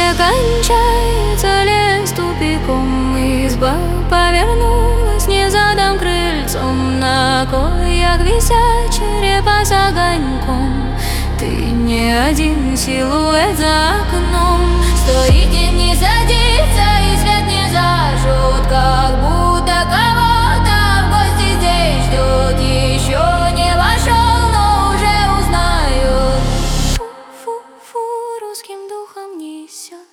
где кончается лес тупиком. Изба повернулась незадом крыльцом, на коях висят черепа с огоньком. Ты не один силуэт за окном. Стоит день, не садится, и свет не зажжет, как будто кого-то в гости здесь ждет. Еще не вошел, но уже узнает. Фу-фу-фу, русским духом несет.